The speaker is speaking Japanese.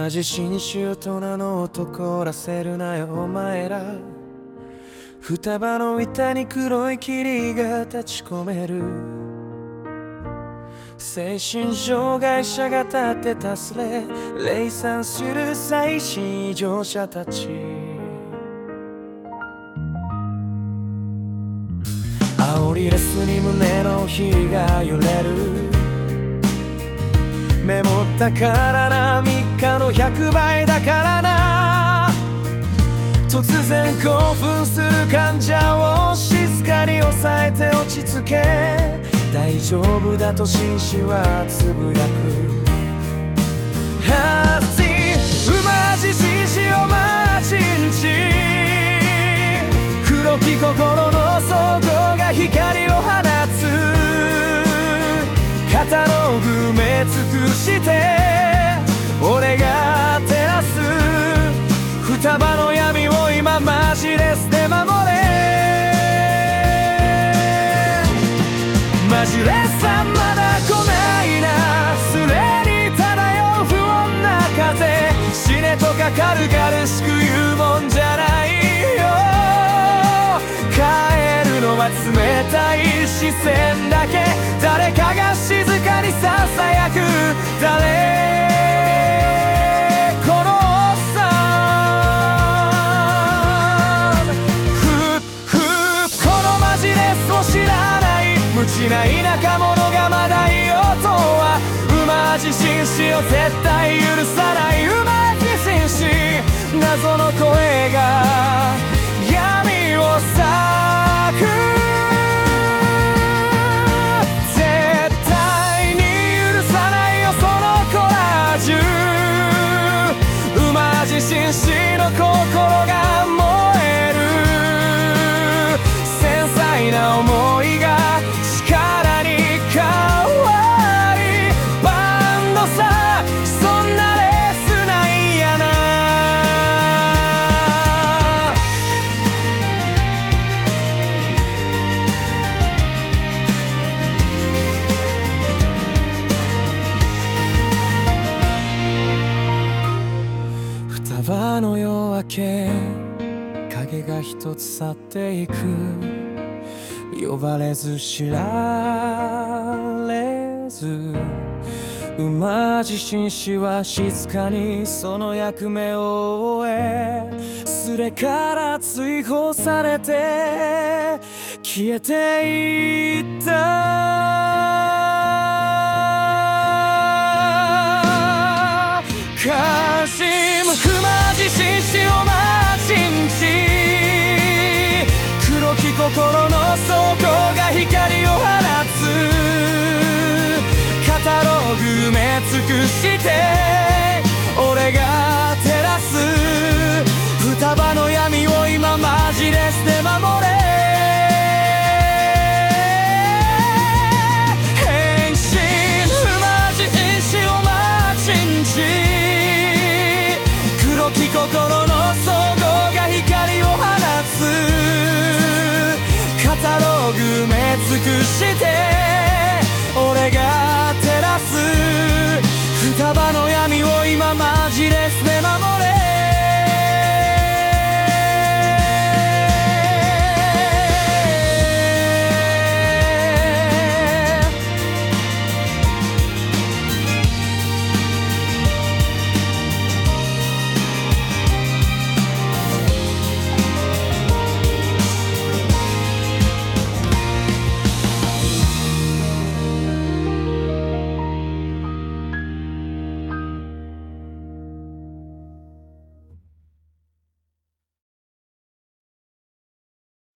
じ新種と名の男らせるなよお前ら。双葉の板に黒い霧が立ち込める。精神障害者が立ってたすれ冷散する最新異常者たち。煽りレスに胸の火が揺れる。メモったからな、3日の100倍だからな。突然興奮する患者を静かに抑えて落ち着け。大丈夫だと紳士はつぶやく。ハッシー馬路紳士をマチンチ。黒き心の倉庫が光を放つ。カタログ埋め尽くして俺が照らす。双葉の闇を今マジレスで守れ。マジレスさんまだ来ないな。すれに漂う不穏な風。死ねとか軽々しく言うもんじゃないよ。帰るのは冷たい視線だけ。誰かが静かにささやく。誰このおっさん。このマジレスを知らない無知な田舎者がまだいようとは。馬路紳士を絶対許さない馬路紳士。謎の声が闇を裂く。馬路紳士の心が燃える。繊細な想いが力に変わり。バンドさそんなレースないやな。双葉の夜明け影が一つ去っていく。呼ばれず知られず馬路紳士は静かにその役目を終え。すれから追放されて消えていった。カシム馬路紳士をマチンチ。黒き心の倉庫が光を放つ。カタログ埋め尽くして